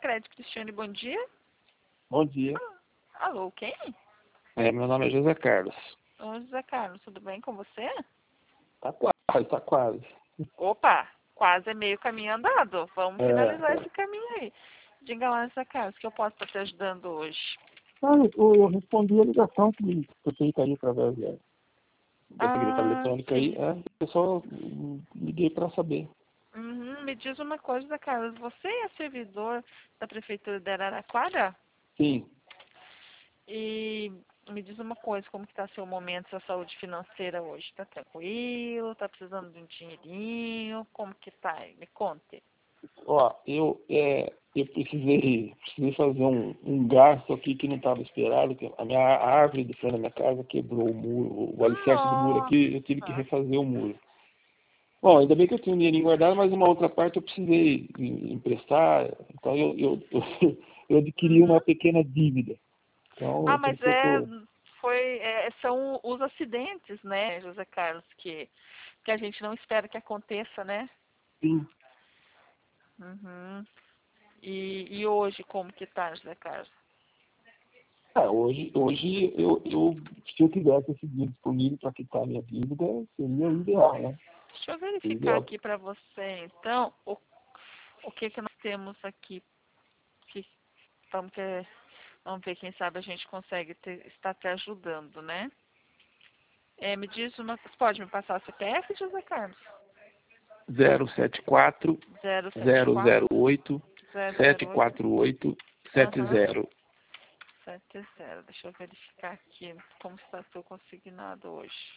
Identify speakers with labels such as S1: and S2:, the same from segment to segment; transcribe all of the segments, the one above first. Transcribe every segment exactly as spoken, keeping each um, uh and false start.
S1: Crédito Cristiane, bom dia.
S2: Bom dia.
S1: Ah, alô, quem?
S2: É, meu nome é José Carlos.
S1: Ô, José Carlos, tudo bem com você?
S2: Tá quase, tá quase.
S1: Opa, quase é meio caminho andado. Vamos
S2: É,
S1: finalizar
S2: é.
S1: esse caminho aí. Diga lá, José Carlos, que eu posso estar te ajudando hoje.
S2: Ah, eu, eu respondi a ligação que foi feita aí através da, da secretária
S1: Ah,
S2: eletrônica aí.
S1: sim.
S2: É, eu só hum, liguei para saber.
S1: Uhum, me diz uma coisa, José Carlos, você é servidor da Prefeitura de Araraquara?
S2: Sim.
S1: E me diz uma coisa, como que está seu momento, sua saúde financeira hoje? Está tranquilo? Está precisando de um dinheirinho? Como que tá aí? Me conte.
S2: Ó, eu, é, eu precisei, precisei fazer um, um gasto aqui que não estava esperado, que a minha a árvore de frente da minha casa quebrou o muro, o alicerce do muro aqui, eu tive que
S1: Nossa!
S2: refazer o muro. Bom, ainda bem que eu tinha um dinheirinho guardado, mas uma outra parte eu precisei em- emprestar, então eu, eu, eu, eu adquiri uma
S1: Uhum.
S2: pequena dívida. Então,
S1: Ah,
S2: é por
S1: mas
S2: isso que eu
S1: é,
S2: tô...
S1: foi, é, são os acidentes, né, José Carlos, que, que a gente não espera que aconteça, né?
S2: Sim.
S1: Uhum. E, e hoje, como que tá, José Carlos?
S2: É, hoje, hoje eu, eu, se eu tivesse esse dinheiro disponível para quitar a minha dívida, seria o ideal, né?
S1: Deixa eu
S2: O
S1: verificar
S2: ideal.
S1: aqui para você, então, o, o que que nós temos aqui, que vamos, ter, vamos ver, quem sabe a gente consegue ter, estar te ajudando, né? É, me diz uma, você pode me passar o C P F, José Carlos?
S2: zero sete quatro,
S1: zero sete
S2: zero
S1: quatro,
S2: zero oito,
S1: zero
S2: sete
S1: zero oito,
S2: quatro oito, sete
S1: aham,
S2: zero.
S1: sete zero. Deixa eu verificar aqui como está seu consignado hoje.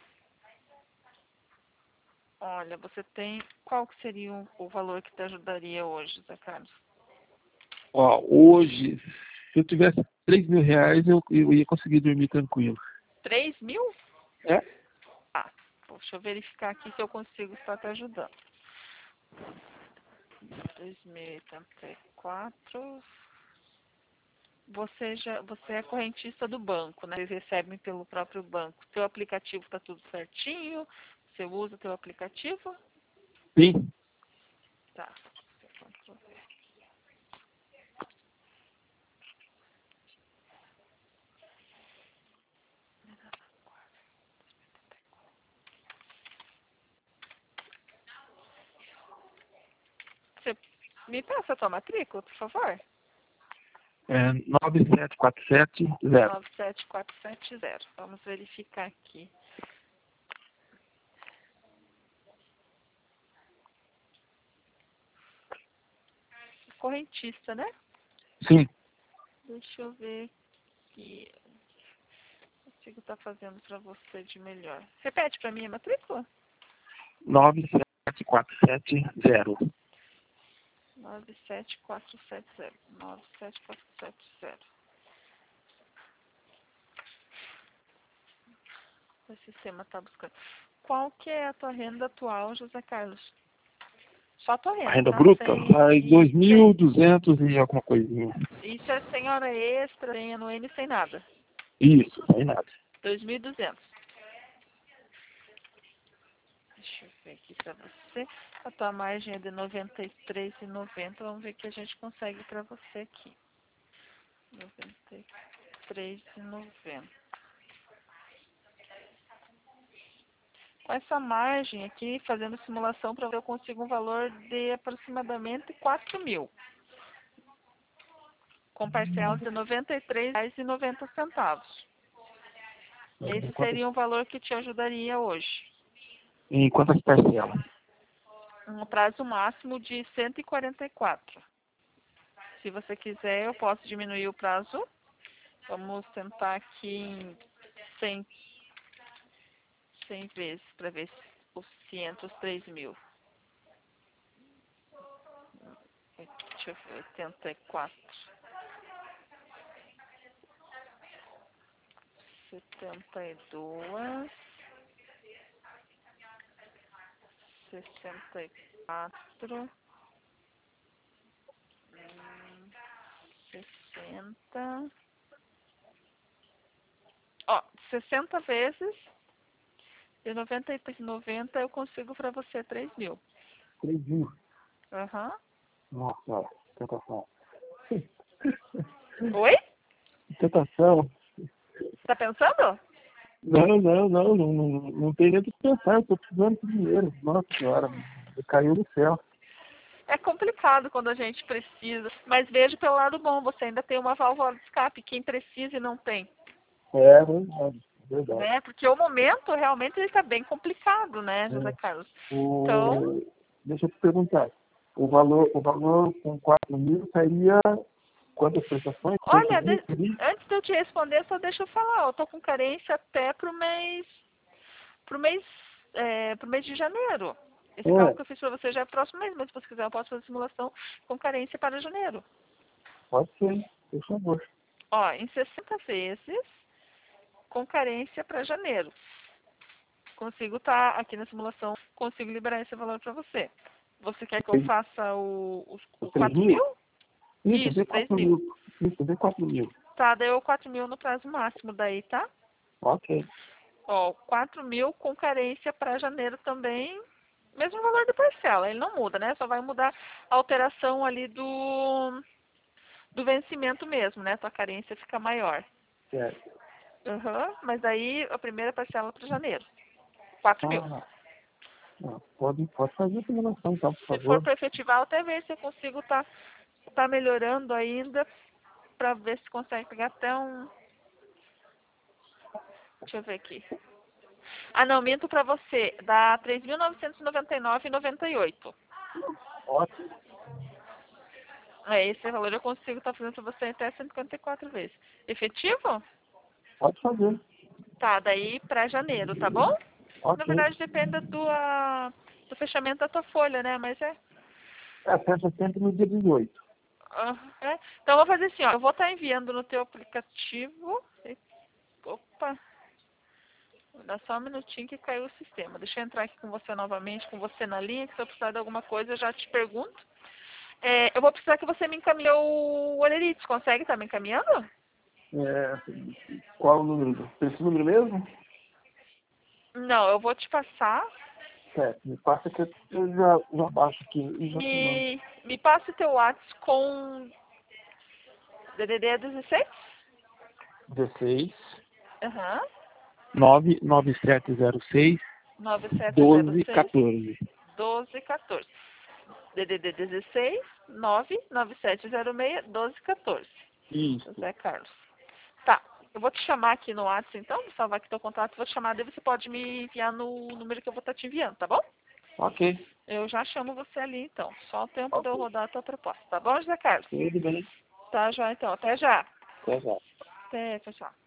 S1: Olha, você tem, qual que seria o, o valor que te ajudaria hoje, José Carlos?
S2: Ó, hoje, se eu tivesse três mil reais, eu, eu ia conseguir dormir tranquilo.
S1: Três mil?
S2: É?
S1: Ah, deixa eu verificar aqui se eu consigo estar te ajudando. dois mil e oitenta e quatro. Você já, você é correntista do banco, né? Eles recebem pelo próprio banco. Seu aplicativo está tudo certinho? Você usa o teu aplicativo?
S2: Sim.
S1: Tá. Você me passa a tua matrícula, por favor?
S2: É nove sete quatro sete zero.
S1: nove sete quatro sete zero. Vamos verificar aqui. Correntista, né?
S2: Sim.
S1: Deixa eu ver aqui. O que eu tá fazendo para você de melhor. Repete para mim a matrícula.
S2: nove sete quatro sete zero.
S1: nove sete quatro sete zero. nove sete quatro sete zero. O sistema está buscando. Qual que é a tua renda atual, José Carlos? Só a tua
S2: A
S1: renda,
S2: renda
S1: tá?
S2: bruta
S1: Sem,
S2: sai
S1: e
S2: dois mil e
S1: sem,
S2: duzentos e alguma coisinha.
S1: isso é sem hora extra, sem anuênio, sem nada.
S2: Isso, sem nada.
S1: dois mil e duzentos. Deixa eu ver aqui para você. A tua margem é de noventa e três reais e noventa centavos. Vamos ver o que a gente consegue para você aqui. noventa e três reais e noventa centavos. Com essa margem aqui, fazendo simulação para ver, eu consigo um valor de aproximadamente quatro mil. Com parcelas de noventa e três reais e noventa centavos. Esse
S2: Quantas,
S1: seria um valor que te ajudaria hoje.
S2: em quantas parcelas?
S1: Um prazo máximo de cento e quarenta e quatro. Se você quiser, eu posso diminuir o prazo. Vamos tentar aqui em cem, cem vezes para ver se os quinhentos, três mil. Deixa eu ver, oitenta e quatro. setenta e dois. Sessenta e quatro. Hum, sessenta. Ó, sessenta vezes de noventa e três e noventa eu consigo para você três mil.
S2: três mil.
S1: Aham.
S2: Nossa, tentação.
S1: Oi?
S2: Tentação.
S1: Tá pensando?
S2: Não, não, não, não, não, não tem nem o que pensar, eu tô precisando de dinheiro. Nossa senhora, caiu do céu.
S1: É complicado quando a gente precisa, mas veja pelo lado bom, você ainda tem uma válvula de escape, quem precisa e não tem.
S2: É verdade, verdade.
S1: Né? Porque o momento realmente está bem complicado, né, José
S2: É.
S1: Carlos?
S2: O...
S1: Então,
S2: Deixa eu te perguntar, o valor, o valor com quatro mil seria quantas prestações?
S1: olha,
S2: Quantos
S1: de-
S2: mil?
S1: antes de eu te responder, só deixa eu falar, eu tô com carência até pro mês, pro mês, é, pro mês de janeiro. Esse
S2: É,
S1: cálculo que eu fiz para você já é próximo mês, mas se você quiser eu posso fazer simulação com carência para janeiro.
S2: pode ser, por favor.
S1: Ó, em sessenta vezes, com carência para janeiro. Consigo estar aqui na simulação, consigo liberar esse valor para você. Você quer que eu faça o, os-
S2: Os
S1: o
S2: três
S1: quatro
S2: mil?
S1: mil?
S2: Isso,
S1: Isso,
S2: dê
S1: três
S2: quatro
S1: mil.
S2: mil. Isso, dê quatro mil.
S1: Tá, deu quatro mil no prazo máximo daí, tá?
S2: Ok.
S1: Ó, quatro mil com carência para janeiro também. Mesmo valor de parcela, ele não muda, né? Só vai mudar a alteração ali do, do vencimento mesmo, né? Tua carência fica maior.
S2: Certo.
S1: Aham, mas aí a primeira parcela para janeiro. quatro mil.
S2: Ah, ah, pode, pode fazer a simulação, então, por
S1: Se for
S2: favor.
S1: para efetivar, eu até ver se eu consigo estar tá, tá melhorando ainda para ver se consegue pegar até um... Deixa eu ver aqui. Ah, não, minto para você. Dá três mil novecentos e noventa e nove reais e noventa e oito centavos.
S2: Ótimo.
S1: É, esse valor eu consigo estar fazendo para você até cento e cinquenta e quatro vezes. Efetivo?
S2: Pode fazer.
S1: Tá, daí para janeiro, tá bom? Na
S2: Ok.
S1: verdade depende do, ah, do fechamento da tua folha, né? Mas é,
S2: É, fecha sempre no dia dezoito.
S1: ah, é. Então eu vou fazer assim, ó. Eu vou estar enviando no teu aplicativo. Opa, dá só um minutinho que caiu o sistema. Deixa eu entrar aqui com você novamente, com você na linha, que se eu precisar de alguma coisa eu já te pergunto. É, eu vou precisar que você me encaminhe o Olerite. Consegue estar me encaminhando?
S2: É, qual o número? Esse número mesmo?
S1: Não, eu vou te passar.
S2: Certo, me passa que eu já, já baixo aqui e já te mando.
S1: Me, me passe teu WhatsApp com D D D dezesseis?
S2: dezesseis,
S1: Aham.
S2: nove nove sete zero seis,
S1: nove sete zero
S2: doze,
S1: seis,
S2: quatorze.
S1: doze quatorze. D D D dezesseis, nove nove sete zero seis, doze quatorze.
S2: Isso.
S1: José Carlos. Tá. Eu vou te chamar aqui no WhatsApp, então. Vou salvar aqui teu contato. Vou te chamar, daí você pode me enviar no número que eu vou estar te enviando, tá bom?
S2: Ok.
S1: Eu já chamo você ali, então. Só o tempo de eu
S2: Ok.
S1: rodar a tua proposta. Tá bom, José Carlos?
S2: Tudo bem.
S1: Tá, já, então. Até já.
S2: Até já.
S1: Até, tchau, tchau.